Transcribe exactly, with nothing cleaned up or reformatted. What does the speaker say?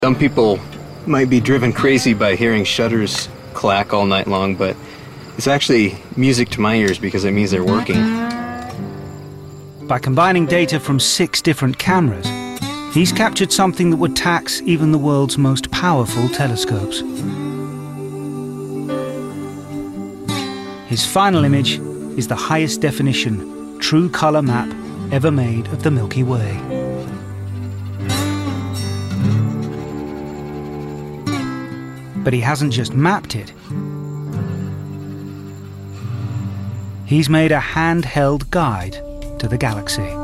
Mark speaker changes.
Speaker 1: Some people might be driven crazy by hearing shutters clack all night long, but it's actually music to my ears because it means they're working.
Speaker 2: By combining data from six different cameras, he's captured something that would tax even the world's most powerful telescopes. His final image is the highest definition, true color map ever made of the Milky Way. But he hasn't just mapped it. He's made a handheld guide to the galaxy.